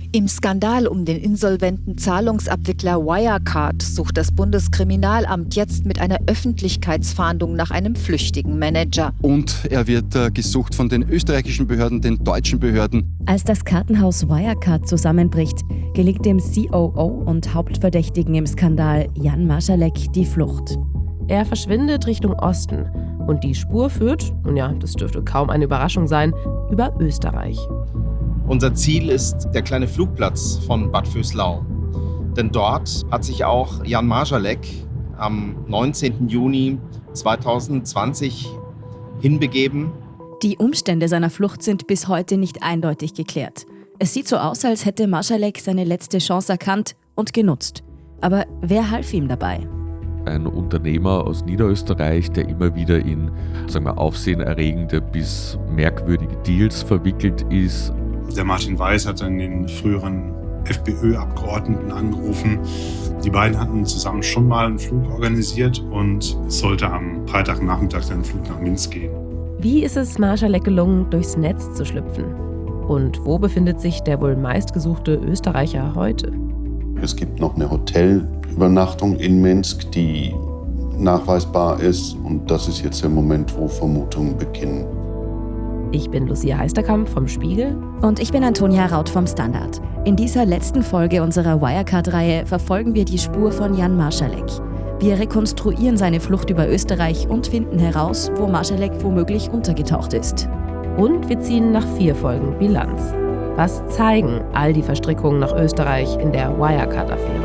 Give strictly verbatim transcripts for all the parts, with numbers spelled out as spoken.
Im Skandal um den insolventen Zahlungsabwickler Wirecard sucht das Bundeskriminalamt jetzt mit einer Öffentlichkeitsfahndung nach einem flüchtigen Manager. Und er wird äh, gesucht von den österreichischen Behörden, den deutschen Behörden. Als das Kartenhaus Wirecard zusammenbricht, gelingt dem C O O und Hauptverdächtigen im Skandal Jan Marschalek die Flucht. Er verschwindet Richtung Osten und die Spur führt, nun ja, das dürfte kaum eine Überraschung sein, über Österreich. Unser Ziel ist der kleine Flugplatz von Bad Vöslau. Denn dort hat sich auch Jan Marschalek am neunzehnten Juni zweitausendzwanzig hinbegeben. Die Umstände seiner Flucht sind bis heute nicht eindeutig geklärt. Es sieht so aus, als hätte Marschalek seine letzte Chance erkannt und genutzt. Aber wer half ihm dabei? Ein Unternehmer aus Niederösterreich, der immer wieder in, sagen wir, aufsehenerregende bis merkwürdige Deals verwickelt ist. Der Martin Weiß hat dann den früheren FPÖ-Abgeordneten angerufen. Die beiden hatten zusammen schon mal einen Flug organisiert und es sollte am Freitagnachmittag dann ein Flug nach Minsk gehen. Wie ist es Marschalek gelungen, durchs Netz zu schlüpfen? Und wo befindet sich der wohl meistgesuchte Österreicher heute? Es gibt noch eine Hotelübernachtung in Minsk, die nachweisbar ist. Und das ist jetzt der Moment, wo Vermutungen beginnen. Ich bin Lucia Heisterkamp vom Spiegel. Und ich bin Antonia Raut vom Standard. In dieser letzten Folge unserer Wirecard-Reihe verfolgen wir die Spur von Jan Marschalek. Wir rekonstruieren seine Flucht über Österreich und finden heraus, wo Marschalek womöglich untergetaucht ist. Und wir ziehen nach vier Folgen Bilanz. Was zeigen all die Verstrickungen nach Österreich in der Wirecard-Affäre?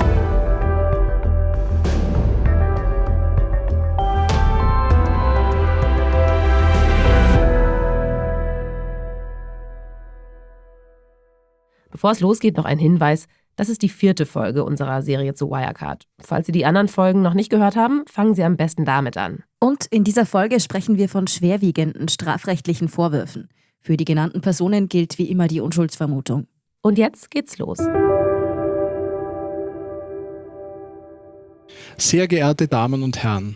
Bevor es losgeht, noch ein Hinweis. Das ist die vierte Folge unserer Serie zu Wirecard. Falls Sie die anderen Folgen noch nicht gehört haben, fangen Sie am besten damit an. Und in dieser Folge sprechen wir von schwerwiegenden strafrechtlichen Vorwürfen. Für die genannten Personen gilt wie immer die Unschuldsvermutung. Und jetzt geht's los. Sehr geehrte Damen und Herren,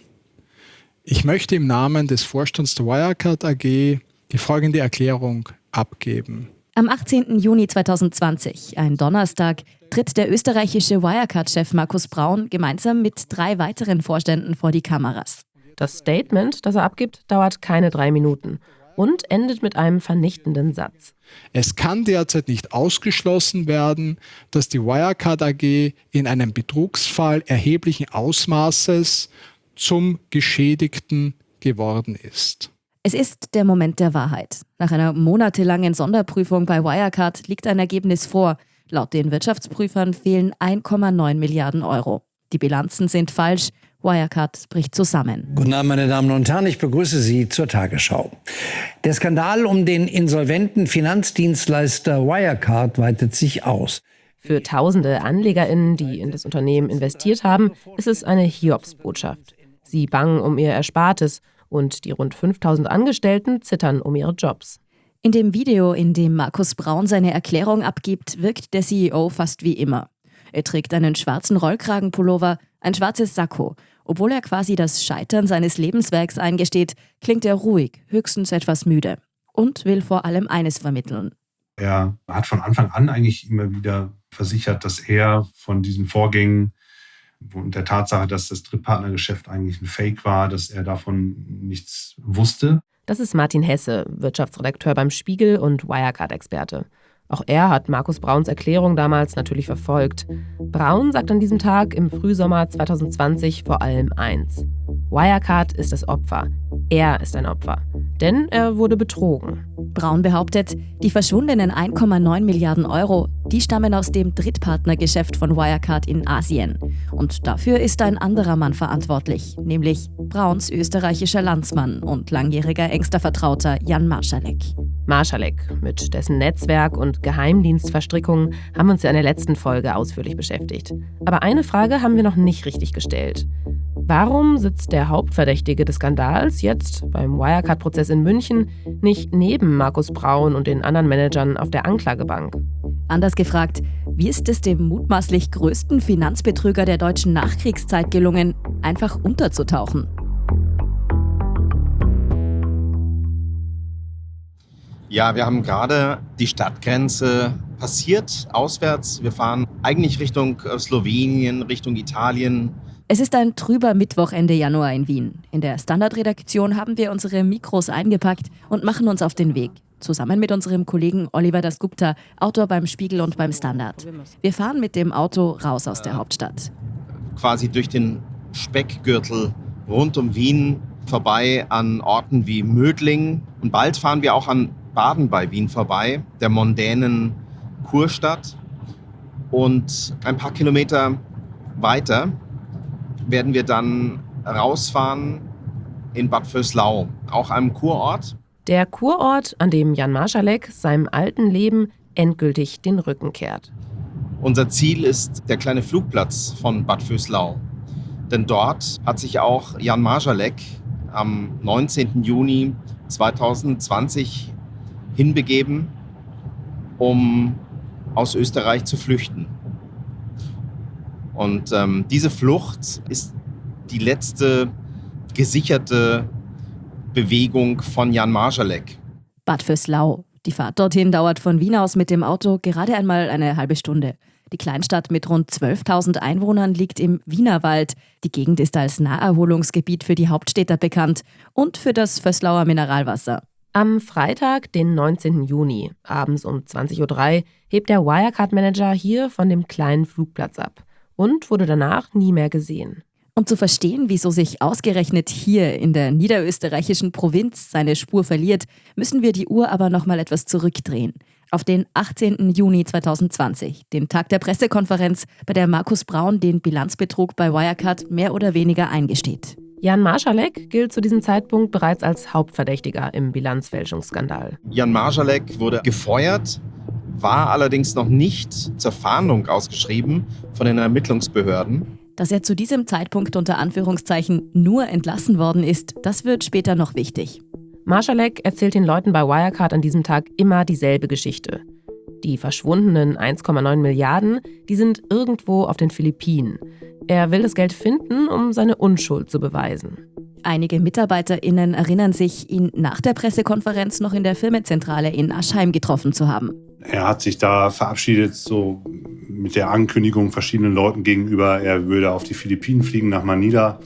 ich möchte im Namen des Vorstands der Wirecard A G die folgende Erklärung abgeben. Am achtzehnten Juni zweitausendzwanzig, ein Donnerstag, tritt der österreichische Wirecard-Chef Markus Braun gemeinsam mit drei weiteren Vorständen vor die Kameras. Das Statement, das er abgibt, dauert keine drei Minuten und endet mit einem vernichtenden Satz. Es kann derzeit nicht ausgeschlossen werden, dass die Wirecard A G in einem Betrugsfall erheblichen Ausmaßes zum Geschädigten geworden ist. Es ist der Moment der Wahrheit. Nach einer monatelangen Sonderprüfung bei Wirecard liegt ein Ergebnis vor. Laut den Wirtschaftsprüfern fehlen ein Komma neun Milliarden Euro. Die Bilanzen sind falsch. Wirecard bricht zusammen. Guten Abend, meine Damen und Herren. Ich begrüße Sie zur Tagesschau. Der Skandal um den insolventen Finanzdienstleister Wirecard weitet sich aus. Für tausende AnlegerInnen, die in das Unternehmen investiert haben, ist es eine Hiobsbotschaft. Sie bangen um ihr Erspartes. Und die rund fünftausend Angestellten zittern um ihre Jobs. In dem Video, in dem Markus Braun seine Erklärung abgibt, wirkt der C E O fast wie immer. Er trägt einen schwarzen Rollkragenpullover, ein schwarzes Sakko. Obwohl er quasi das Scheitern seines Lebenswerks eingesteht, klingt er ruhig, höchstens etwas müde. Und will vor allem eines vermitteln. Er hat von Anfang an eigentlich immer wieder versichert, dass er von diesen Vorgängen und der Tatsache, dass das Drittpartnergeschäft eigentlich ein Fake war, dass er davon nichts wusste. Das ist Martin Hesse, Wirtschaftsredakteur beim Spiegel und Wirecard-Experte. Auch er hat Markus Brauns Erklärung damals natürlich verfolgt. Braun sagt an diesem Tag im Frühsommer zweitausendzwanzig vor allem eins: Wirecard ist das Opfer. Er ist ein Opfer. Denn er wurde betrogen. Braun behauptet, die verschwundenen ein Komma neun Milliarden Euro, die stammen aus dem Drittpartnergeschäft von Wirecard in Asien. Und dafür ist ein anderer Mann verantwortlich, nämlich Brauns österreichischer Landsmann und langjähriger engster Vertrauter Jan Marschalek. Marschalek, mit dessen Netzwerk und Geheimdienstverstrickungen haben wir uns ja in der letzten Folge ausführlich beschäftigt. Aber eine Frage haben wir noch nicht richtig gestellt. Warum sitzt der Hauptverdächtige des Skandals jetzt beim Wirecard-Prozess in München nicht neben Markus Braun und den anderen Managern auf der Anklagebank? Anders gefragt, wie ist es dem mutmaßlich größten Finanzbetrüger der deutschen Nachkriegszeit gelungen, einfach unterzutauchen? Ja, wir haben gerade die Stadtgrenze passiert, auswärts. Wir fahren eigentlich Richtung Slowenien, Richtung Italien. Es ist ein trüber Mittwoch Ende Januar in Wien. In der Standard-Redaktion haben wir unsere Mikros eingepackt und machen uns auf den Weg. Zusammen mit unserem Kollegen Oliver Dasgupta, Autor beim Spiegel und beim Standard. Wir fahren mit dem Auto raus aus der Hauptstadt. Quasi durch den Speckgürtel rund um Wien, vorbei an Orten wie Mödling. Und bald fahren wir auch an Baden bei Wien vorbei, der mondänen Kurstadt. Und ein paar Kilometer weiter werden wir dann rausfahren in Bad Vöslau, auch einem Kurort. Der Kurort, an dem Jan Marschalek seinem alten Leben endgültig den Rücken kehrt. Unser Ziel ist der kleine Flugplatz von Bad Vöslau. Denn dort hat sich auch Jan Marschalek am neunzehnten Juni zweitausendzwanzig hinbegeben, um aus Österreich zu flüchten. Und ähm, diese Flucht ist die letzte gesicherte Bewegung von Jan Marschalek. Bad Vöslau. Die Fahrt dorthin dauert von Wien aus mit dem Auto gerade einmal eine halbe Stunde. Die Kleinstadt mit rund zwölftausend Einwohnern liegt im Wienerwald. Die Gegend ist als Naherholungsgebiet für die Hauptstädter bekannt und für das Vöslauer Mineralwasser. Am Freitag, den neunzehnten Juni, abends um zwanzig Uhr drei, hebt der Wirecard-Manager hier von dem kleinen Flugplatz ab und wurde danach nie mehr gesehen. Um zu verstehen, wieso sich ausgerechnet hier in der niederösterreichischen Provinz seine Spur verliert, müssen wir die Uhr aber noch mal etwas zurückdrehen. Auf den achtzehnten Juni zweitausendzwanzig, den Tag der Pressekonferenz, bei der Markus Braun den Bilanzbetrug bei Wirecard mehr oder weniger eingesteht. Jan Marschalek gilt zu diesem Zeitpunkt bereits als Hauptverdächtiger im Bilanzfälschungsskandal. Jan Marschalek wurde gefeuert, war allerdings noch nicht zur Fahndung ausgeschrieben von den Ermittlungsbehörden. Dass er zu diesem Zeitpunkt unter Anführungszeichen nur entlassen worden ist, das wird später noch wichtig. Marschalek erzählt den Leuten bei Wirecard an diesem Tag immer dieselbe Geschichte. Die verschwundenen eins Komma neun Milliarden, die sind irgendwo auf den Philippinen. Er will das Geld finden, um seine Unschuld zu beweisen. Einige MitarbeiterInnen erinnern sich, ihn nach der Pressekonferenz noch in der Firmenzentrale in Aschheim getroffen zu haben. Er hat sich da verabschiedet, so mit der Ankündigung verschiedenen Leuten gegenüber, er würde auf die Philippinen fliegen, nach Manila,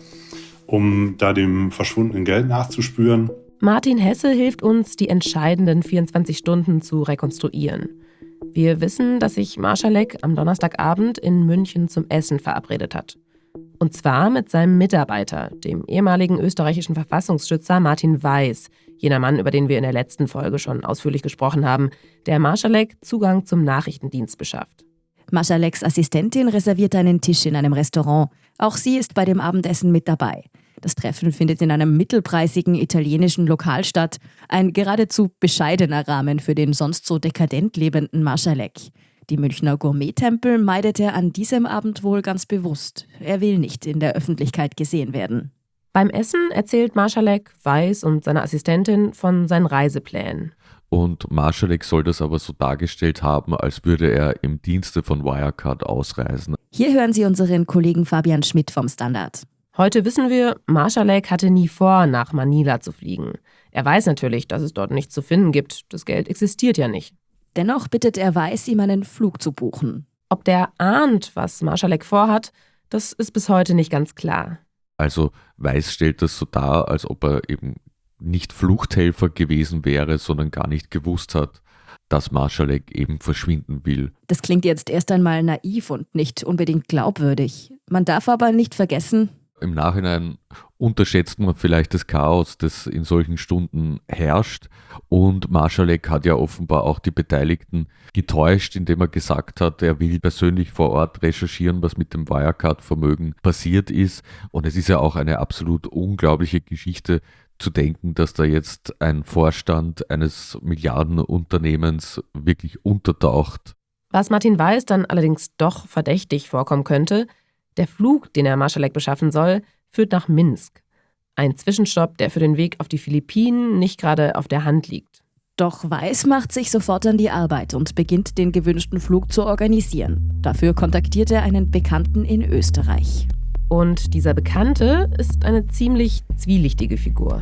um da dem verschwundenen Geld nachzuspüren. Martin Hesse hilft uns, die entscheidenden vierundzwanzig Stunden zu rekonstruieren. Wir wissen, dass sich Marschalek am Donnerstagabend in München zum Essen verabredet hat. Und zwar mit seinem Mitarbeiter, dem ehemaligen österreichischen Verfassungsschützer Martin Weiß, jener Mann, über den wir in der letzten Folge schon ausführlich gesprochen haben, der Marschalek Zugang zum Nachrichtendienst beschafft. Marschaleks Assistentin reserviert einen Tisch in einem Restaurant. Auch sie ist bei dem Abendessen mit dabei. Das Treffen findet in einem mittelpreisigen italienischen Lokal statt. Ein geradezu bescheidener Rahmen für den sonst so dekadent lebenden Marschalek. Die Münchner Gourmet-Tempel meidet er an diesem Abend wohl ganz bewusst. Er will nicht in der Öffentlichkeit gesehen werden. Beim Essen erzählt Marschalek, Weiß und seine Assistentin von seinen Reiseplänen. Und Marschalek soll das aber so dargestellt haben, als würde er im Dienste von Wirecard ausreisen. Hier hören Sie unseren Kollegen Fabian Schmidt vom Standard. Heute wissen wir, Marschalek hatte nie vor, nach Manila zu fliegen. Er weiß natürlich, dass es dort nichts zu finden gibt. Das Geld existiert ja nicht. Dennoch bittet er Weiß, ihm einen Flug zu buchen. Ob der ahnt, was Marschalek vorhat, das ist bis heute nicht ganz klar. Also Weiß stellt das so dar, als ob er eben nicht Fluchthelfer gewesen wäre, sondern gar nicht gewusst hat, dass Marschalek eben verschwinden will. Das klingt jetzt erst einmal naiv und nicht unbedingt glaubwürdig. Man darf aber nicht vergessen, im Nachhinein unterschätzt man vielleicht das Chaos, das in solchen Stunden herrscht. Und Marschalek hat ja offenbar auch die Beteiligten getäuscht, indem er gesagt hat, er will persönlich vor Ort recherchieren, was mit dem Wirecard-Vermögen passiert ist. Und es ist ja auch eine absolut unglaubliche Geschichte zu denken, dass da jetzt ein Vorstand eines Milliardenunternehmens wirklich untertaucht. Was Martin Weiß dann allerdings doch verdächtig vorkommen könnte: Der Flug, den er Marschalek beschaffen soll, führt nach Minsk. Ein Zwischenstopp, der für den Weg auf die Philippinen nicht gerade auf der Hand liegt. Doch Weiß macht sich sofort an die Arbeit und beginnt, den gewünschten Flug zu organisieren. Dafür kontaktiert er einen Bekannten in Österreich. Und dieser Bekannte ist eine ziemlich zwielichtige Figur.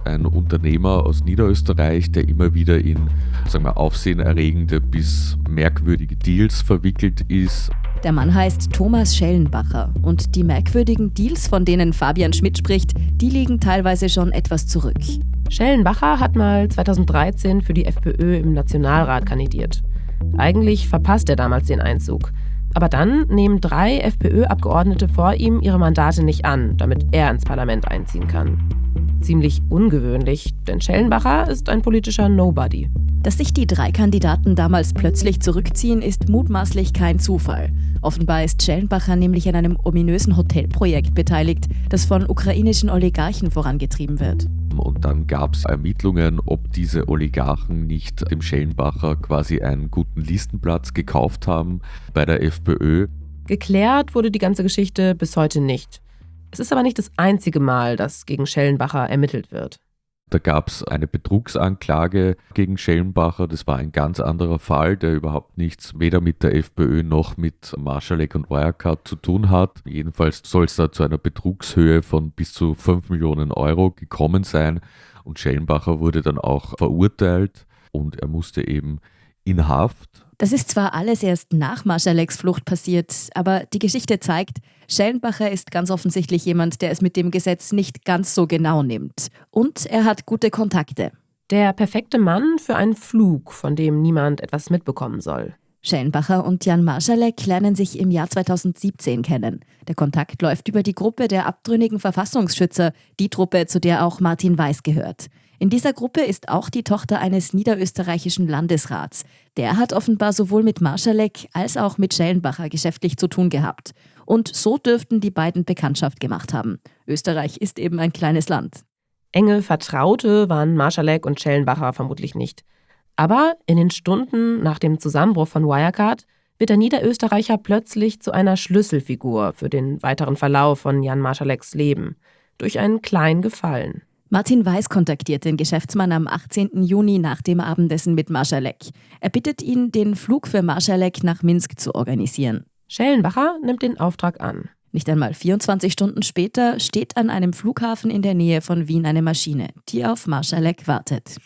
ein Unternehmer aus Niederösterreich, der immer wieder in, sagen wir, aufsehenerregende bis merkwürdige Deals verwickelt ist. Der Mann heißt Thomas Schellenbacher und die merkwürdigen Deals, von denen Fabian Schmidt spricht, die liegen teilweise schon etwas zurück. Schellenbacher hat mal zweitausenddreizehn für die FPÖ im Nationalrat kandidiert. Eigentlich verpasst er damals den Einzug. Aber dann nehmen drei FPÖ-Abgeordnete vor ihm ihre Mandate nicht an, damit er ins Parlament einziehen kann. Ziemlich ungewöhnlich, denn Schellenbacher ist ein politischer Nobody. Dass sich die drei Kandidaten damals plötzlich zurückziehen, ist mutmaßlich kein Zufall. Offenbar ist Schellenbacher nämlich an einem ominösen Hotelprojekt beteiligt, das von ukrainischen Oligarchen vorangetrieben wird. Und dann gab es Ermittlungen, ob diese Oligarchen nicht dem Schellenbacher quasi einen guten Listenplatz gekauft haben bei der FPÖ. Geklärt wurde die ganze Geschichte bis heute nicht. Es ist aber nicht das einzige Mal, dass gegen Schellenbacher ermittelt wird. Da gab es eine Betrugsanklage gegen Schellenbacher. Das war ein ganz anderer Fall, der überhaupt nichts weder mit der FPÖ noch mit Marschalek und Wirecard zu tun hat. Jedenfalls soll es da zu einer Betrugshöhe von bis zu fünf Millionen Euro gekommen sein. Und Schellenbacher wurde dann auch verurteilt und er musste eben in Haft. Das ist zwar alles erst nach Marschaleks Flucht passiert, aber die Geschichte zeigt, Schellenbacher ist ganz offensichtlich jemand, der es mit dem Gesetz nicht ganz so genau nimmt. Und er hat gute Kontakte. Der perfekte Mann für einen Flug, von dem niemand etwas mitbekommen soll. Schellenbacher und Jan Marschalek lernen sich im Jahr zweitausendsiebzehn kennen. Der Kontakt läuft über die Gruppe der abtrünnigen Verfassungsschützer, die Truppe, zu der auch Martin Weiß gehört. In dieser Gruppe ist auch die Tochter eines niederösterreichischen Landesrats. Der hat offenbar sowohl mit Marschalek als auch mit Schellenbacher geschäftlich zu tun gehabt. Und so dürften die beiden Bekanntschaft gemacht haben. Österreich ist eben ein kleines Land. Enge Vertraute waren Marschalek und Schellenbacher vermutlich nicht. Aber in den Stunden nach dem Zusammenbruch von Wirecard wird der Niederösterreicher plötzlich zu einer Schlüsselfigur für den weiteren Verlauf von Jan Marschaleks Leben. Durch einen kleinen Gefallen. Martin Weiß kontaktiert den Geschäftsmann am achtzehnten Juni nach dem Abendessen mit Marschalek. Er bittet ihn, den Flug für Marschalek nach Minsk zu organisieren. Schellenbacher nimmt den Auftrag an. Nicht einmal vierundzwanzig Stunden später steht an einem Flughafen in der Nähe von Wien eine Maschine, die auf Marschalek wartet.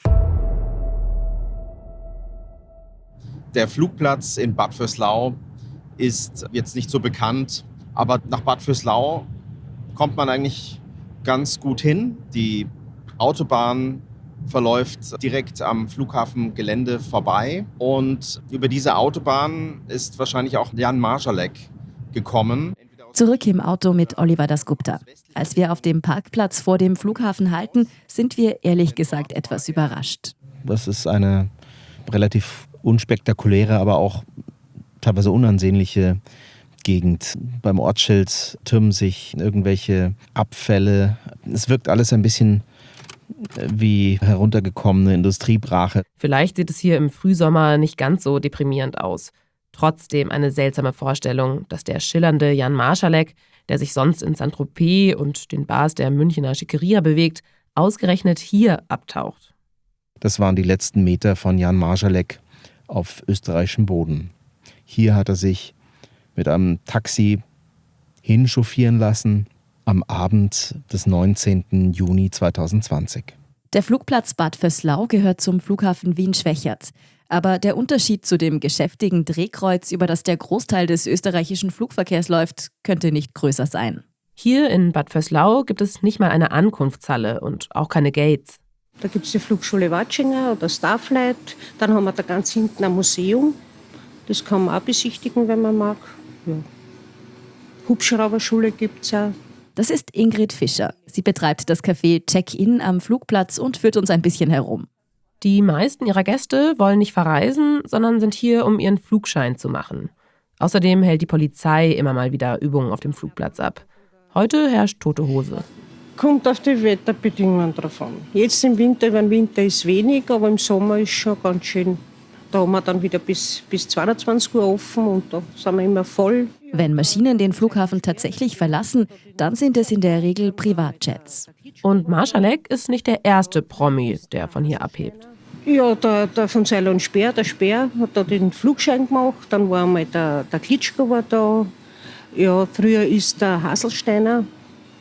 Der Flugplatz in Bad Vöslau ist jetzt nicht so bekannt, aber nach Bad Vöslau kommt man eigentlich ganz gut hin. Die Autobahn verläuft direkt am Flughafengelände vorbei und über diese Autobahn ist wahrscheinlich auch Jan Marschalek gekommen. Zurück im Auto mit Oliver Dasgupta. Als wir auf dem Parkplatz vor dem Flughafen halten, sind wir ehrlich gesagt etwas überrascht. Das ist eine relativ unspektakuläre, aber auch teilweise unansehnliche Gegend. Beim Ortsschild türmen sich irgendwelche Abfälle. Es wirkt alles ein bisschen wie heruntergekommene Industriebrache. Vielleicht sieht es hier im Frühsommer nicht ganz so deprimierend aus. Trotzdem eine seltsame Vorstellung, dass der schillernde Jan Marschalek, der sich sonst in Saint-Tropez und den Bars der Münchner Schickeria bewegt, ausgerechnet hier abtaucht. Das waren die letzten Meter von Jan Marschalek auf österreichischem Boden. Hier hat er sich mit einem Taxi hinchauffieren lassen am Abend des neunzehnten Juni zweitausendzwanzig. Der Flugplatz Bad Vöslau gehört zum Flughafen Wien-Schwechat. Aber der Unterschied zu dem geschäftigen Drehkreuz, über das der Großteil des österreichischen Flugverkehrs läuft, könnte nicht größer sein. Hier in Bad Vöslau gibt es nicht mal eine Ankunftshalle und auch keine Gates. Da gibt es die Flugschule Watschinger oder Starflight. Dann haben wir da ganz hinten ein Museum. Das kann man auch besichtigen, wenn man mag. Ja. Hubschrauberschule gibt es auch. Das ist Ingrid Fischer. Sie betreibt das Café Check-In am Flugplatz und führt uns ein bisschen herum. Die meisten ihrer Gäste wollen nicht verreisen, sondern sind hier, um ihren Flugschein zu machen. Außerdem hält die Polizei immer mal wieder Übungen auf dem Flugplatz ab. Heute herrscht tote Hose. Kommt auf die Wetterbedingungen drauf an. Jetzt im Winter, über den Winter ist wenig, aber im Sommer ist schon ganz schön. Da haben wir dann wieder bis, bis zweiundzwanzig Uhr offen und da sind wir immer voll. Wenn Maschinen den Flughafen tatsächlich verlassen, dann sind es in der Regel Privatjets. Und Marschalek ist nicht der erste Promi, der von hier abhebt. Ja, der, der von Seiler und Speer, der Speer hat da den Flugschein gemacht. Dann war einmal der, der Klitschko war da. Ja, früher ist der Haselsteiner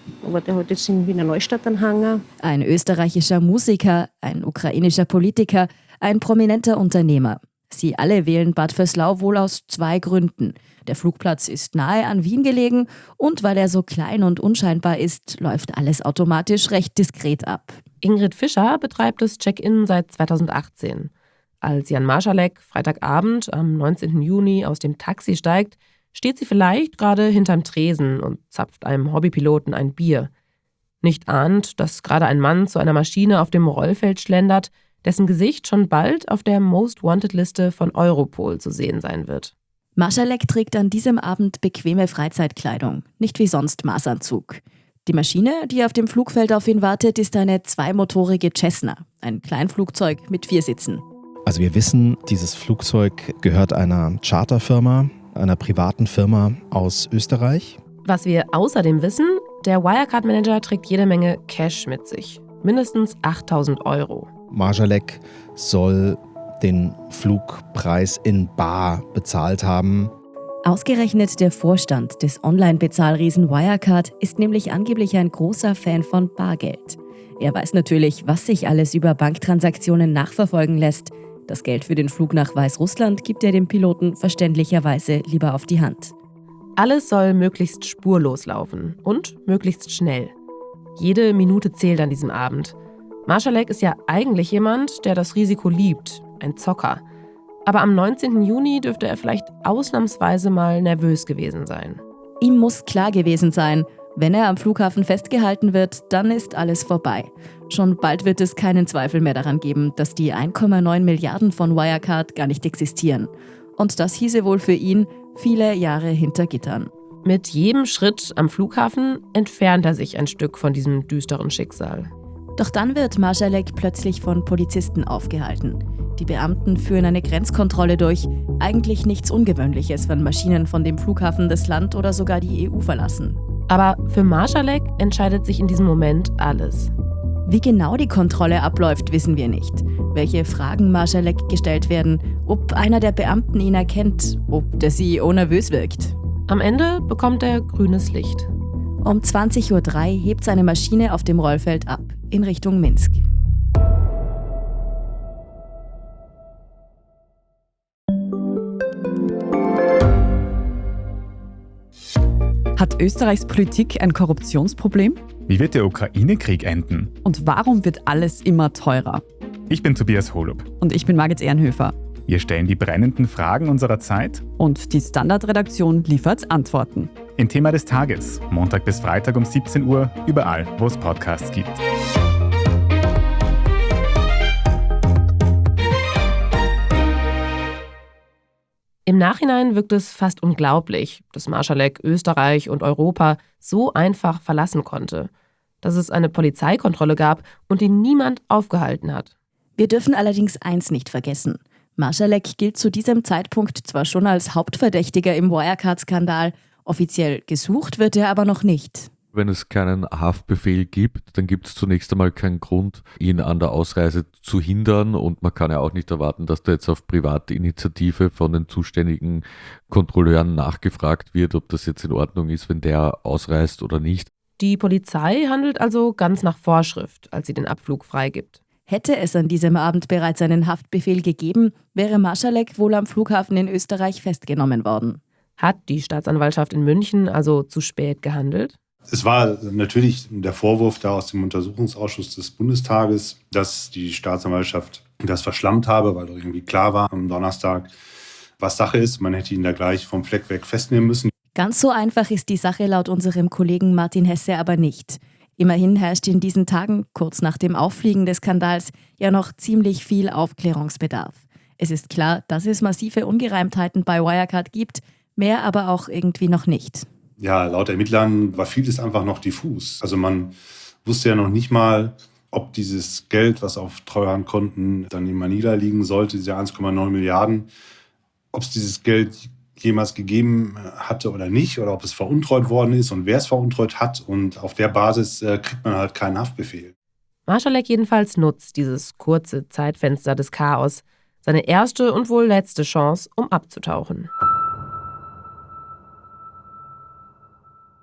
Aber der hat jetzt in Wiener Neustadt einen Hangar. Ein österreichischer Musiker, ein ukrainischer Politiker, ein prominenter Unternehmer. Sie alle wählen Bad Vöslau wohl aus zwei Gründen. Der Flugplatz ist nahe an Wien gelegen und weil er so klein und unscheinbar ist, läuft alles automatisch recht diskret ab. Ingrid Fischer betreibt das Check-in seit zweitausendachtzehn. Als Jan Marschalek Freitagabend am neunzehnten Juni aus dem Taxi steigt, steht sie vielleicht gerade hinterm Tresen und zapft einem Hobbypiloten ein Bier. Nicht ahnt, dass gerade ein Mann zu einer Maschine auf dem Rollfeld schlendert, dessen Gesicht schon bald auf der Most-Wanted-Liste von Europol zu sehen sein wird. Marschalek trägt an diesem Abend bequeme Freizeitkleidung, nicht wie sonst Maßanzug. Die Maschine, die auf dem Flugfeld auf ihn wartet, ist eine zweimotorige Cessna, ein Kleinflugzeug mit vier Sitzen. Also wir wissen, dieses Flugzeug gehört einer Charterfirma, einer privaten Firma aus Österreich. Was wir außerdem wissen, der Wirecard-Manager trägt jede Menge Cash mit sich. Mindestens achttausend Euro. Marschalek soll den Flugpreis in bar bezahlt haben. Ausgerechnet der Vorstand des Online-Bezahlriesen Wirecard ist nämlich angeblich ein großer Fan von Bargeld. Er weiß natürlich, was sich alles über Banktransaktionen nachverfolgen lässt. Das Geld für den Flug nach Weißrussland gibt er dem Piloten verständlicherweise lieber auf die Hand. Alles soll möglichst spurlos laufen und möglichst schnell. Jede Minute zählt an diesem Abend. Marschalek ist ja eigentlich jemand, der das Risiko liebt, ein Zocker. Aber am neunzehnten Juni dürfte er vielleicht ausnahmsweise mal nervös gewesen sein. Ihm muss klar gewesen sein, wenn er am Flughafen festgehalten wird, dann ist alles vorbei. Schon bald wird es keinen Zweifel mehr daran geben, dass die eins Komma neun Milliarden von Wirecard gar nicht existieren. Und das hieße wohl für ihn viele Jahre hinter Gittern. Mit jedem Schritt am Flughafen entfernt er sich ein Stück von diesem düsteren Schicksal. Doch dann wird Marschalek plötzlich von Polizisten aufgehalten. Die Beamten führen eine Grenzkontrolle durch. Eigentlich nichts Ungewöhnliches, wenn Maschinen von dem Flughafen das Land oder sogar die E U verlassen. Aber für Marschalek entscheidet sich in diesem Moment alles. Wie genau die Kontrolle abläuft, wissen wir nicht. Welche Fragen Marschalek gestellt werden, ob einer der Beamten ihn erkennt, ob der C E O nervös wirkt. Am Ende bekommt er grünes Licht. Um zwanzig Uhr drei hebt seine Maschine auf dem Rollfeld ab, in Richtung Minsk. Hat Österreichs Politik ein Korruptionsproblem? Wie wird der Ukraine-Krieg enden? Und warum wird alles immer teurer? Ich bin Tobias Holub. Und ich bin Margit Ehrenhöfer. Wir stellen die brennenden Fragen unserer Zeit. Und die Standardredaktion liefert Antworten. In Thema des Tages, Montag bis Freitag um siebzehn Uhr, überall, wo es Podcasts gibt. Im Nachhinein wirkt es fast unglaublich, dass Marschalek Österreich und Europa so einfach verlassen konnte. Dass es eine Polizeikontrolle gab und ihn niemand aufgehalten hat. Wir dürfen allerdings eins nicht vergessen. Marschalek gilt zu diesem Zeitpunkt zwar schon als Hauptverdächtiger im Wirecard-Skandal, offiziell gesucht wird er aber noch nicht. Wenn es keinen Haftbefehl gibt, dann gibt es zunächst einmal keinen Grund, ihn an der Ausreise zu hindern, und man kann ja auch nicht erwarten, dass da jetzt auf private Initiative von den zuständigen Kontrolleuren nachgefragt wird, ob das jetzt in Ordnung ist, wenn der ausreist oder nicht. Die Polizei handelt also ganz nach Vorschrift, als sie den Abflug freigibt. Hätte es an diesem Abend bereits einen Haftbefehl gegeben, wäre Marschalek wohl am Flughafen in Österreich festgenommen worden. Hat die Staatsanwaltschaft in München also zu spät gehandelt? Es war natürlich der Vorwurf da aus dem Untersuchungsausschuss des Bundestages, dass die Staatsanwaltschaft das verschlammt habe, weil doch irgendwie klar war am Donnerstag, was Sache ist. Man hätte ihn da gleich vom Fleck weg festnehmen müssen. Ganz so einfach ist die Sache laut unserem Kollegen Martin Hesse aber nicht. Immerhin herrscht in diesen Tagen, kurz nach dem Auffliegen des Skandals, ja noch ziemlich viel Aufklärungsbedarf. Es ist klar, dass es massive Ungereimtheiten bei Wirecard gibt, mehr aber auch irgendwie noch nicht. Ja, laut Ermittlern war vieles einfach noch diffus. Also man wusste ja noch nicht mal, ob dieses Geld, was auf Treuhandkonten dann in Manila liegen sollte, diese eins Komma neun Milliarden, ob es dieses Geld jemals gegeben hatte oder nicht, oder ob es veruntreut worden ist und wer es veruntreut hat. Und auf der Basis äh, kriegt man halt keinen Haftbefehl. Marschalek jedenfalls nutzt dieses kurze Zeitfenster des Chaos, seine erste und wohl letzte Chance, um abzutauchen.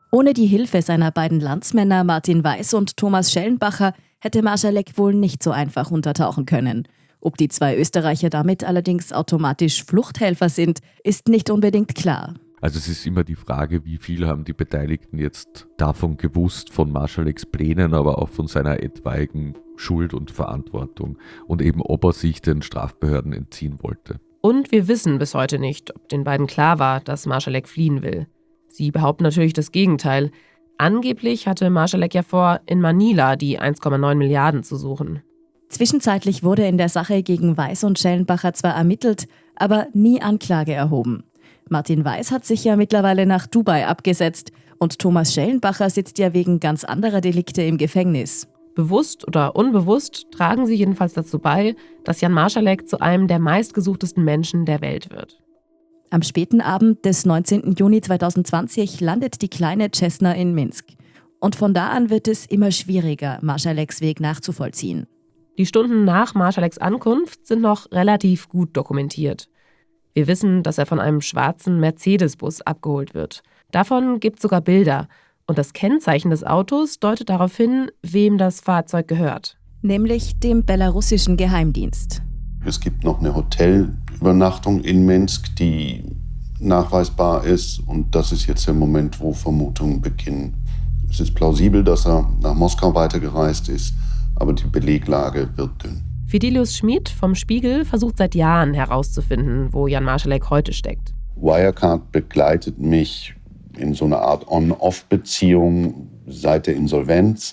Ohne die Hilfe seiner beiden Landsmänner Martin Weiß und Thomas Schellenbacher hätte Marschalek wohl nicht so einfach untertauchen können. Ob die zwei Österreicher damit allerdings automatisch Fluchthelfer sind, ist nicht unbedingt klar. Also es ist immer die Frage, wie viel haben die Beteiligten jetzt davon gewusst, von Marschaleks Plänen, aber auch von seiner etwaigen Schuld und Verantwortung und eben ob er sich den Strafbehörden entziehen wollte. Und wir wissen bis heute nicht, ob den beiden klar war, dass Marschalek fliehen will. Sie behaupten natürlich das Gegenteil. Angeblich hatte Marschalek ja vor, in Manila die eins Komma neun Milliarden zu suchen. Zwischenzeitlich wurde in der Sache gegen Weiß und Schellenbacher zwar ermittelt, aber nie Anklage erhoben. Martin Weiß hat sich ja mittlerweile nach Dubai abgesetzt und Thomas Schellenbacher sitzt ja wegen ganz anderer Delikte im Gefängnis. Bewusst oder unbewusst tragen sie jedenfalls dazu bei, dass Jan Marschalek zu einem der meistgesuchtesten Menschen der Welt wird. Am späten Abend des neunzehnten Juni zweitausendzwanzig landet die kleine Cessna in Minsk. Und von da an wird es immer schwieriger, Marschaleks Weg nachzuvollziehen. Die Stunden nach Marschaleks Ankunft sind noch relativ gut dokumentiert. Wir wissen, dass er von einem schwarzen Mercedes-Bus abgeholt wird. Davon gibt es sogar Bilder. Und das Kennzeichen des Autos deutet darauf hin, wem das Fahrzeug gehört. Nämlich dem belarussischen Geheimdienst. Es gibt noch eine Hotelübernachtung in Minsk, die nachweisbar ist. Und das ist jetzt der Moment, wo Vermutungen beginnen. Es ist plausibel, dass er nach Moskau weitergereist ist, aber die Beleglage wird dünn. Fidelius Schmid vom Spiegel versucht seit Jahren herauszufinden, wo Jan Marschalek heute steckt. Wirecard begleitet mich in so einer Art On-Off-Beziehung seit der Insolvenz.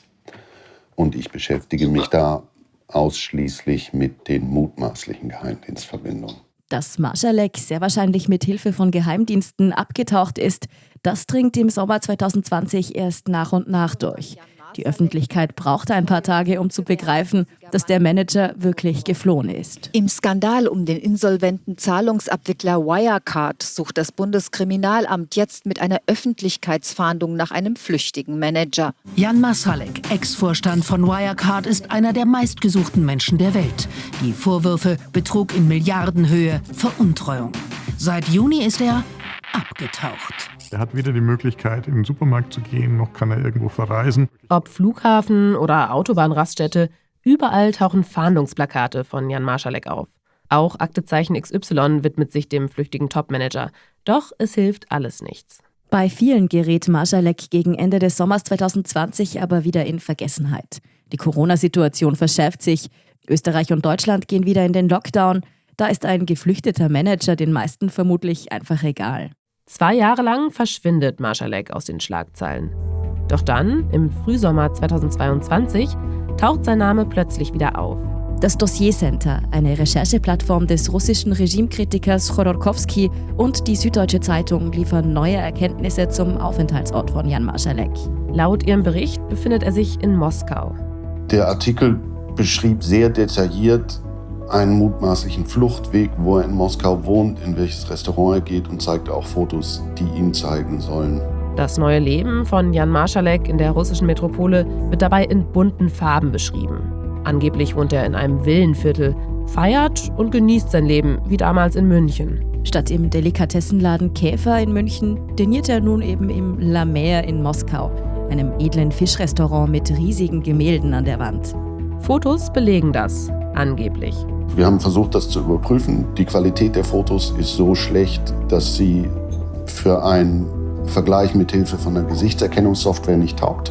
Und ich beschäftige mich da ausschließlich mit den mutmaßlichen Geheimdienstverbindungen. Dass Marschalek sehr wahrscheinlich mit Hilfe von Geheimdiensten abgetaucht ist, das dringt im Sommer zweitausendzwanzig erst nach und nach durch. Die Öffentlichkeit brauchte ein paar Tage, um zu begreifen, dass der Manager wirklich geflohen ist. Im Skandal um den insolventen Zahlungsabwickler Wirecard sucht das Bundeskriminalamt jetzt mit einer Öffentlichkeitsfahndung nach einem flüchtigen Manager. Jan Marschalek, Ex-Vorstand von Wirecard, ist einer der meistgesuchten Menschen der Welt. Die Vorwürfe: Betrug in Milliardenhöhe, Veruntreuung. Seit Juni ist er abgetaucht. Er hat weder die Möglichkeit, in den Supermarkt zu gehen, noch kann er irgendwo verreisen. Ob Flughafen oder Autobahnraststätte, überall tauchen Fahndungsplakate von Jan Marschalek auf. Auch Aktezeichen X Y widmet sich dem flüchtigen Topmanager. Doch es hilft alles nichts. Bei vielen gerät Marschalek gegen Ende des Sommers zweitausendzwanzig aber wieder in Vergessenheit. Die Corona-Situation verschärft sich. Österreich und Deutschland gehen wieder in den Lockdown. Da ist ein geflüchteter Manager den meisten vermutlich einfach egal. Zwei Jahre lang verschwindet Marschalek aus den Schlagzeilen. Doch dann, im Frühsommer zweitausendzweiundzwanzig, taucht sein Name plötzlich wieder auf. Das Dossier Center, eine Rechercheplattform des russischen Regimekritikers Chodorkowski, und die Süddeutsche Zeitung liefern neue Erkenntnisse zum Aufenthaltsort von Jan Marschalek. Laut ihrem Bericht befindet er sich in Moskau. Der Artikel beschrieb sehr detailliert einen mutmaßlichen Fluchtweg, wo er in Moskau wohnt, in welches Restaurant er geht, und zeigt auch Fotos, die ihn zeigen sollen. Das neue Leben von Jan Marschalek in der russischen Metropole wird dabei in bunten Farben beschrieben. Angeblich wohnt er in einem Villenviertel, feiert und genießt sein Leben, wie damals in München. Statt im Delikatessenladen Käfer in München diniert er nun eben im La Mer in Moskau, einem edlen Fischrestaurant mit riesigen Gemälden an der Wand. Fotos belegen das, angeblich. Wir haben versucht, das zu überprüfen. Die Qualität der Fotos ist so schlecht, dass sie für einen Vergleich mit Hilfe von einer Gesichtserkennungssoftware nicht taugt.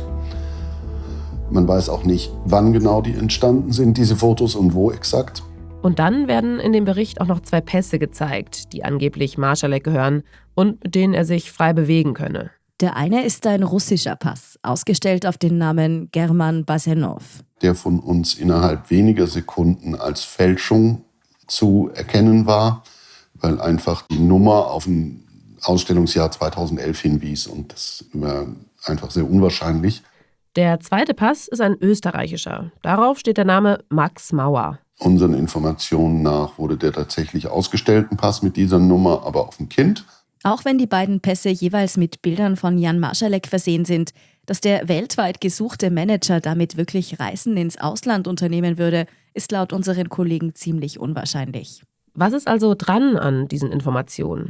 Man weiß auch nicht, wann genau die entstanden sind, diese Fotos, und wo exakt. Und dann werden in dem Bericht auch noch zwei Pässe gezeigt, die angeblich Marschalek gehören und mit denen er sich frei bewegen könne. Der eine ist ein russischer Pass, ausgestellt auf den Namen German Basenov. Der von uns innerhalb weniger Sekunden als Fälschung zu erkennen war, weil einfach die Nummer auf ein Ausstellungsjahr zweitausendelf hinwies, und das war einfach sehr unwahrscheinlich. Der zweite Pass ist ein österreichischer. Darauf steht der Name Max Mauer. Unseren Informationen nach wurde der tatsächlich ausgestellten Pass mit dieser Nummer aber auf dem Kind. Auch wenn die beiden Pässe jeweils mit Bildern von Jan Marschalek versehen sind, dass der weltweit gesuchte Manager damit wirklich Reisen ins Ausland unternehmen würde, ist laut unseren Kollegen ziemlich unwahrscheinlich. Was ist also dran an diesen Informationen?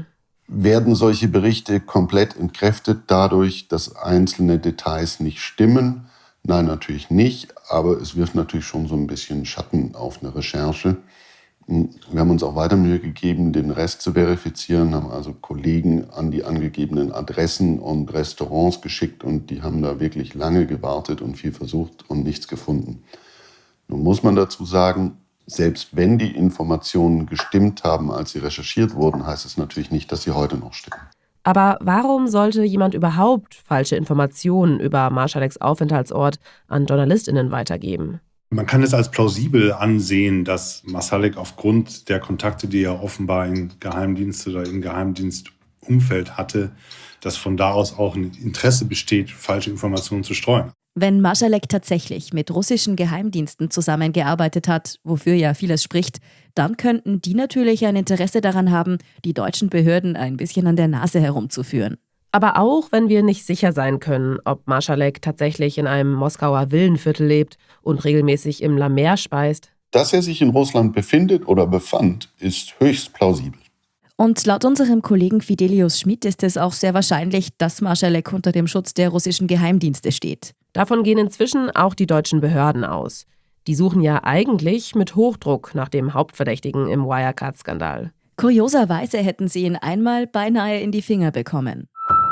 Werden solche Berichte komplett entkräftet dadurch, dass einzelne Details nicht stimmen? Nein, natürlich nicht, aber es wirft natürlich schon so ein bisschen Schatten auf eine Recherche. Wir haben uns auch weiter Mühe gegeben, den Rest zu verifizieren, haben also Kollegen an die angegebenen Adressen und Restaurants geschickt und die haben da wirklich lange gewartet und viel versucht und nichts gefunden. Nun muss man dazu sagen, selbst wenn die Informationen gestimmt haben, als sie recherchiert wurden, heißt es natürlich nicht, dass sie heute noch stimmen. Aber warum sollte jemand überhaupt falsche Informationen über Marschaleks Aufenthaltsort an JournalistInnen weitergeben? Man kann es als plausibel ansehen, dass Marsalek aufgrund der Kontakte, die er offenbar in Geheimdienst oder im Geheimdienstumfeld hatte, dass von da aus auch ein Interesse besteht, falsche Informationen zu streuen. Wenn Marschalek tatsächlich mit russischen Geheimdiensten zusammengearbeitet hat, wofür ja vieles spricht, dann könnten die natürlich ein Interesse daran haben, die deutschen Behörden ein bisschen an der Nase herumzuführen. Aber auch wenn wir nicht sicher sein können, ob Marschalek tatsächlich in einem Moskauer Villenviertel lebt und regelmäßig im La Mer speist. Dass er sich in Russland befindet oder befand, ist höchst plausibel. Und laut unserem Kollegen Fidelius Schmidt ist es auch sehr wahrscheinlich, dass Marschalek unter dem Schutz der russischen Geheimdienste steht. Davon gehen inzwischen auch die deutschen Behörden aus. Die suchen ja eigentlich mit Hochdruck nach dem Hauptverdächtigen im Wirecard-Skandal. Kurioserweise hätten sie ihn einmal beinahe in die Finger bekommen.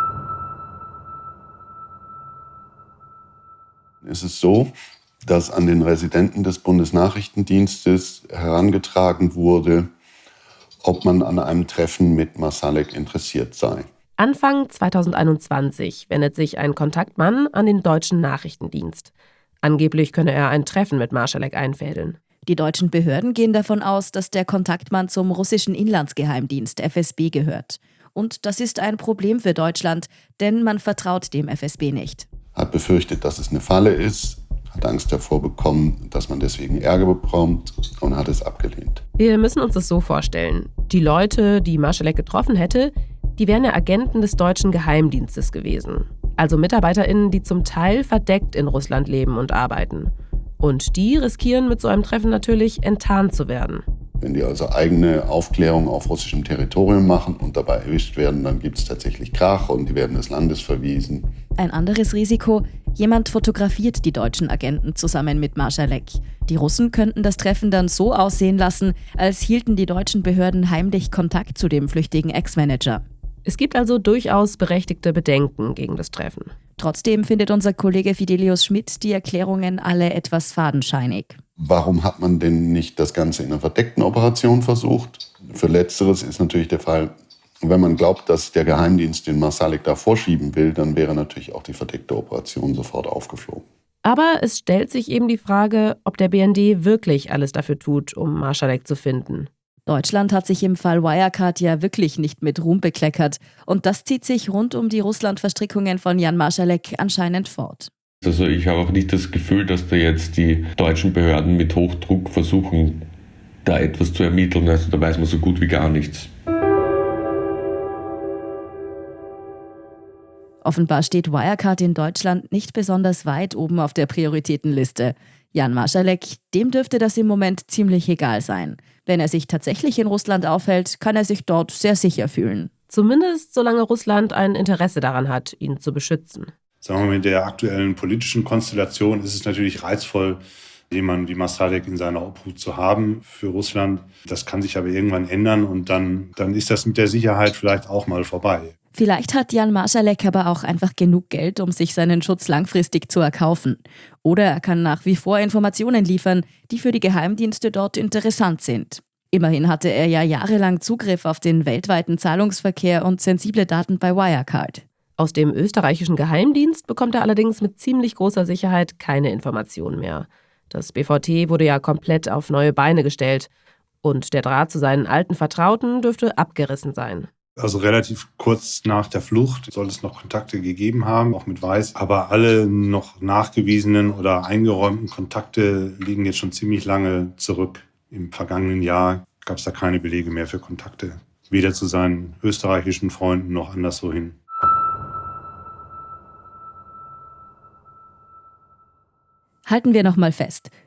Es ist so, dass an den Residenten des Bundesnachrichtendienstes herangetragen wurde, ob man an einem Treffen mit Marsalek interessiert sei. Anfang zweitausendeinundzwanzig wendet sich ein Kontaktmann an den deutschen Nachrichtendienst. Angeblich könne er ein Treffen mit Marschalek einfädeln. Die deutschen Behörden gehen davon aus, dass der Kontaktmann zum russischen Inlandsgeheimdienst F S B gehört. Und das ist ein Problem für Deutschland, denn man vertraut dem F S B nicht. Hat befürchtet, dass es eine Falle ist, hat Angst davor bekommen, dass man deswegen Ärger bekommt und hat es abgelehnt. Wir müssen uns das so vorstellen. Die Leute, die Marschalek getroffen hätte, die wären ja Agenten des deutschen Geheimdienstes gewesen. Also MitarbeiterInnen, die zum Teil verdeckt in Russland leben und arbeiten. Und die riskieren mit so einem Treffen natürlich, enttarnt zu werden. Wenn die also eigene Aufklärung auf russischem Territorium machen und dabei erwischt werden, dann gibt es tatsächlich Krach und die werden des Landes verwiesen. Ein anderes Risiko: Jemand fotografiert die deutschen Agenten zusammen mit Marschalek. Die Russen könnten das Treffen dann so aussehen lassen, als hielten die deutschen Behörden heimlich Kontakt zu dem flüchtigen Ex-Manager. Es gibt also durchaus berechtigte Bedenken gegen das Treffen. Trotzdem findet unser Kollege Fidelius Schmidt die Erklärungen alle etwas fadenscheinig. Warum hat man denn nicht das Ganze in einer verdeckten Operation versucht? Für Letzteres ist natürlich der Fall, wenn man glaubt, dass der Geheimdienst den Marsalek da vorschieben will, dann wäre natürlich auch die verdeckte Operation sofort aufgeflogen. Aber es stellt sich eben die Frage, ob der B N D wirklich alles dafür tut, um Marschalek zu finden. Deutschland hat sich im Fall Wirecard ja wirklich nicht mit Ruhm bekleckert. Und das zieht sich rund um die Russland-Verstrickungen von Jan Marschalek anscheinend fort. Also ich habe auch nicht das Gefühl, dass da jetzt die deutschen Behörden mit Hochdruck versuchen, da etwas zu ermitteln. Also da weiß man so gut wie gar nichts. Offenbar steht Wirecard in Deutschland nicht besonders weit oben auf der Prioritätenliste. Jan Marschalek, dem dürfte das im Moment ziemlich egal sein. Wenn er sich tatsächlich in Russland aufhält, kann er sich dort sehr sicher fühlen. Zumindest solange Russland ein Interesse daran hat, ihn zu beschützen. Sagen wir mal, mit der aktuellen politischen Konstellation ist es natürlich reizvoll, jemanden wie Marsalek in seiner Obhut zu haben für Russland. Das kann sich aber irgendwann ändern und dann, dann ist das mit der Sicherheit vielleicht auch mal vorbei. Vielleicht hat Jan Marschalek aber auch einfach genug Geld, um sich seinen Schutz langfristig zu erkaufen. Oder er kann nach wie vor Informationen liefern, die für die Geheimdienste dort interessant sind. Immerhin hatte er ja jahrelang Zugriff auf den weltweiten Zahlungsverkehr und sensible Daten bei Wirecard. Aus dem österreichischen Geheimdienst bekommt er allerdings mit ziemlich großer Sicherheit keine Informationen mehr. Das B V T wurde ja komplett auf neue Beine gestellt. Und der Draht zu seinen alten Vertrauten dürfte abgerissen sein. Also relativ kurz nach der Flucht soll es noch Kontakte gegeben haben, auch mit Weiß. Aber alle noch nachgewiesenen oder eingeräumten Kontakte liegen jetzt schon ziemlich lange zurück. Im vergangenen Jahr gab es da keine Belege mehr für Kontakte. Weder zu seinen österreichischen Freunden noch anderswohin. Halten wir noch mal fest.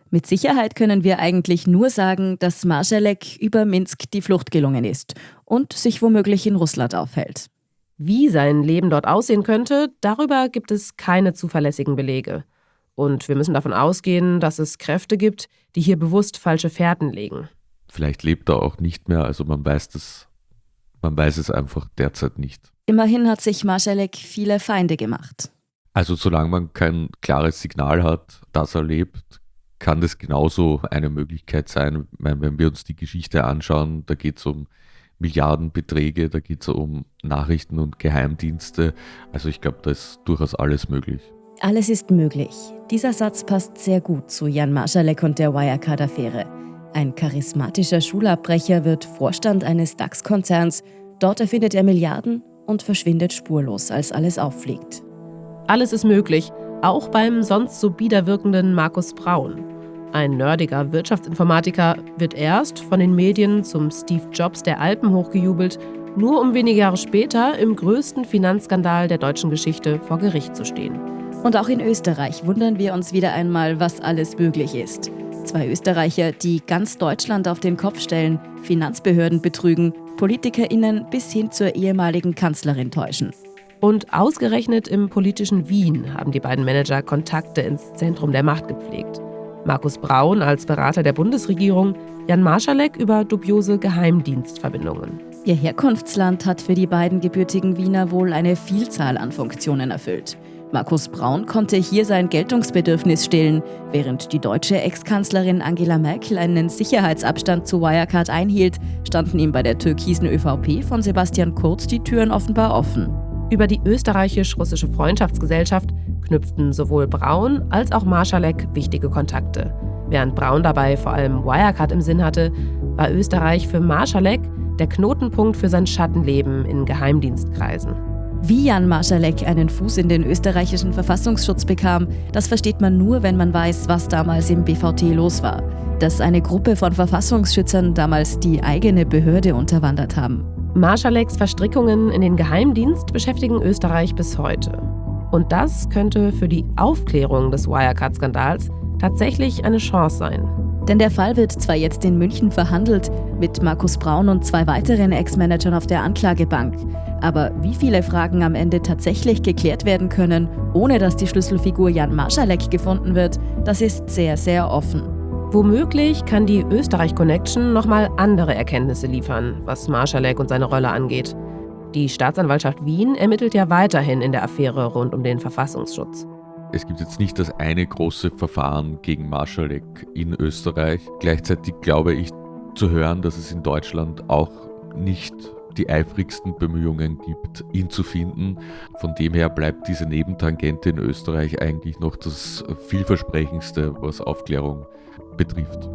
Mit Sicherheit können wir eigentlich nur sagen, dass Marschalek über Minsk die Flucht gelungen ist und sich womöglich in Russland aufhält. Wie sein Leben dort aussehen könnte, darüber gibt es keine zuverlässigen Belege. Und wir müssen davon ausgehen, dass es Kräfte gibt, die hier bewusst falsche Fährten legen. Vielleicht lebt er auch nicht mehr, also man weiß das, man weiß es einfach derzeit nicht. Immerhin hat sich Marschalek viele Feinde gemacht. Also solange man kein klares Signal hat, dass er lebt, kann das genauso eine Möglichkeit sein. Ich meine, wenn wir uns die Geschichte anschauen, da geht es um Milliardenbeträge, da geht es um Nachrichten und Geheimdienste. Also ich glaube, da ist durchaus alles möglich. Alles ist möglich. Dieser Satz passt sehr gut zu Jan Marschalek und der Wirecard-Affäre. Ein charismatischer Schulabbrecher wird Vorstand eines DAX-Konzerns. Dort erfindet er Milliarden und verschwindet spurlos, als alles auffliegt. Alles ist möglich, auch beim sonst so bieder wirkenden Markus Braun. Ein nerdiger Wirtschaftsinformatiker wird erst von den Medien zum Steve Jobs der Alpen hochgejubelt, nur um wenige Jahre später im größten Finanzskandal der deutschen Geschichte vor Gericht zu stehen. Und auch in Österreich wundern wir uns wieder einmal, was alles möglich ist. Zwei Österreicher, die ganz Deutschland auf den Kopf stellen, Finanzbehörden betrügen, PolitikerInnen bis hin zur ehemaligen Kanzlerin täuschen. Und ausgerechnet im politischen Wien haben die beiden Manager Kontakte ins Zentrum der Macht gepflegt. Markus Braun als Berater der Bundesregierung, Jan Marschalek über dubiose Geheimdienstverbindungen. Ihr Herkunftsland hat für die beiden gebürtigen Wiener wohl eine Vielzahl an Funktionen erfüllt. Markus Braun konnte hier sein Geltungsbedürfnis stillen, während die deutsche Ex-Kanzlerin Angela Merkel einen Sicherheitsabstand zu Wirecard einhielt, standen ihm bei der türkisen ÖVP von Sebastian Kurz die Türen offenbar offen. Über die österreichisch-russische Freundschaftsgesellschaft knüpften sowohl Braun als auch Marschalek wichtige Kontakte. Während Braun dabei vor allem Wirecard im Sinn hatte, war Österreich für Marschalek der Knotenpunkt für sein Schattenleben in Geheimdienstkreisen. Wie Jan Marschalek einen Fuß in den österreichischen Verfassungsschutz bekam, das versteht man nur, wenn man weiß, was damals im B V T los war. Dass eine Gruppe von Verfassungsschützern damals die eigene Behörde unterwandert haben. Marschaleks Verstrickungen in den Geheimdienst beschäftigen Österreich bis heute. Und das könnte für die Aufklärung des Wirecard-Skandals tatsächlich eine Chance sein. Denn der Fall wird zwar jetzt in München verhandelt, mit Markus Braun und zwei weiteren Ex-Managern auf der Anklagebank. Aber wie viele Fragen am Ende tatsächlich geklärt werden können, ohne dass die Schlüsselfigur Jan Marschalek gefunden wird, das ist sehr, sehr offen. Womöglich kann die Österreich-Connection nochmal andere Erkenntnisse liefern, was Marschalek und seine Rolle angeht. Die Staatsanwaltschaft Wien ermittelt ja weiterhin in der Affäre rund um den Verfassungsschutz. Es gibt jetzt nicht das eine große Verfahren gegen Marschalek in Österreich. Gleichzeitig glaube ich zu hören, dass es in Deutschland auch nicht die eifrigsten Bemühungen gibt, ihn zu finden. Von dem her bleibt diese Nebentangente in Österreich eigentlich noch das vielversprechendste, was Aufklärung betrifft.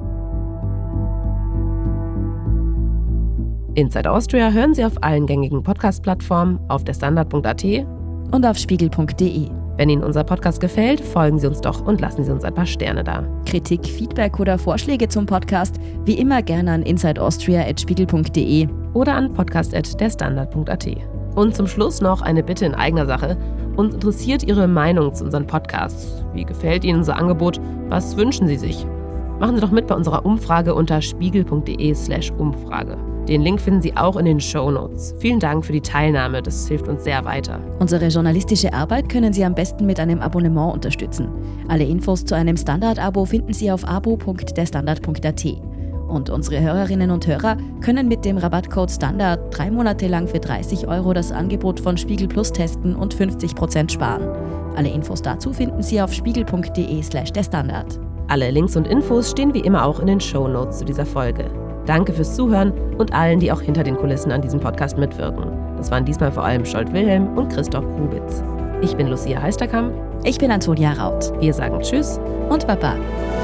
Inside Austria hören Sie auf allen gängigen Podcast-Plattformen, auf der Standard punkt a t und auf spiegel punkt d e. Wenn Ihnen unser Podcast gefällt, folgen Sie uns doch und lassen Sie uns ein paar Sterne da. Kritik, Feedback oder Vorschläge zum Podcast wie immer gerne an insideaustria at spiegel punkt d e oder an podcast at der standard punkt a t. Und zum Schluss noch eine Bitte in eigener Sache. Uns interessiert Ihre Meinung zu unseren Podcasts. Wie gefällt Ihnen unser Angebot? Was wünschen Sie sich? Machen Sie doch mit bei unserer Umfrage unter spiegel punkt d e slash Umfrage. Den Link finden Sie auch in den Shownotes. Vielen Dank für die Teilnahme, das hilft uns sehr weiter. Unsere journalistische Arbeit können Sie am besten mit einem Abonnement unterstützen. Alle Infos zu einem Standard-Abo finden Sie auf abo punkt der standard punkt a t. Und unsere Hörerinnen und Hörer können mit dem Rabattcode STANDARD drei Monate lang für dreißig Euro das Angebot von Spiegel Plus testen und fünfzig Prozent sparen. Alle Infos dazu finden Sie auf spiegel punkt d e slash der Standard. Alle Links und Infos stehen wie immer auch in den Shownotes zu dieser Folge. Danke fürs Zuhören und allen, die auch hinter den Kulissen an diesem Podcast mitwirken. Das waren diesmal vor allem Scholt Wilhelm und Christoph Grubitz. Ich bin Lucia Heisterkamp. Ich bin Antonia Raut. Wir sagen Tschüss und Baba.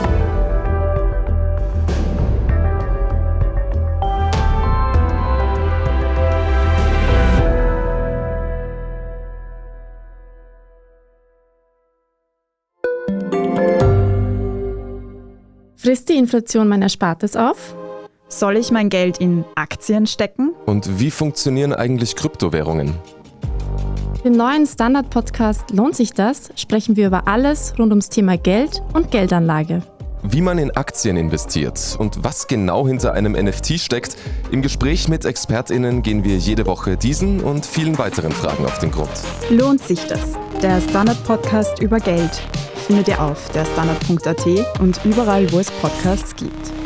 Frisst die Inflation mein Erspartes auf? Soll ich mein Geld in Aktien stecken? Und wie funktionieren eigentlich Kryptowährungen? Im neuen Standard-Podcast Lohnt sich das? Sprechen wir über alles rund ums Thema Geld und Geldanlage. Wie man in Aktien investiert und was genau hinter einem N F T steckt, im Gespräch mit ExpertInnen gehen wir jede Woche diesen und vielen weiteren Fragen auf den Grund. Lohnt sich das? Der Standard-Podcast über Geld findet ihr auf der standard punkt a t und überall, wo es Podcasts gibt.